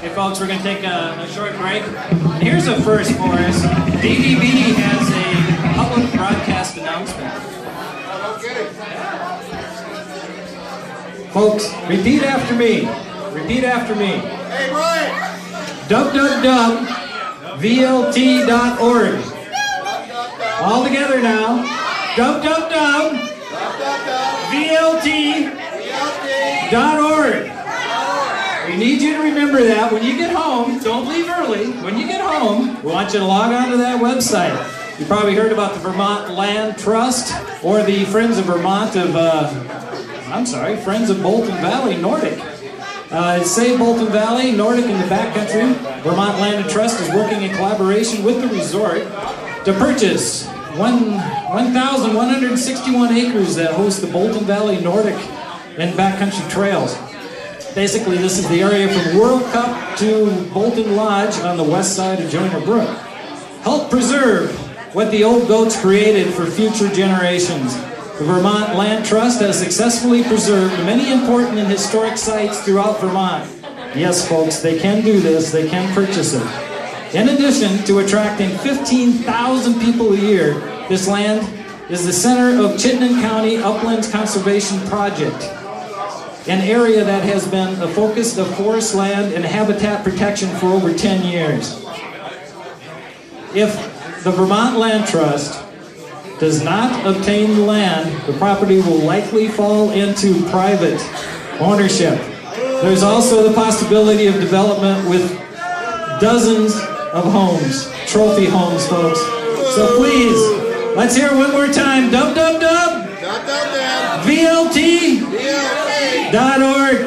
Hey folks, we're going to take a short break. And here's a first for us. DVB has a public broadcast announcement. Folks, repeat after me. Repeat after me. Hey, Brian! www.vlt.org. All together now. www.vlt.org. We need you to remember that when you get home. Don't leave early. When you get home, we want you to log on to that website. You probably heard about the Vermont Land Trust or the Friends of Vermont of, Friends of Bolton Valley Nordic. Say Bolton Valley, Nordic in the backcountry. Vermont Land and Trust is working in collaboration with the resort to purchase 1,161 acres that host the Bolton Valley Nordic and backcountry trails. Basically, this is the area from World Cup to Bolton Lodge on the west side of Joyner Brook. Help preserve what the old goats created for future generations. The Vermont Land Trust has successfully preserved many important and historic sites throughout Vermont. Yes, folks, they can do this. They can purchase it. In addition to attracting 15,000 people a year, this land is the center of Chittenden County Uplands Conservation Project, an area that has been a focus of forest land and habitat protection for over 10 years. If the Vermont Land Trust does not obtain the land, the property will likely fall into private ownership. There's also the possibility of development with dozens of homes, trophy homes, folks. So please, let's hear it one more time. www.vlt.org.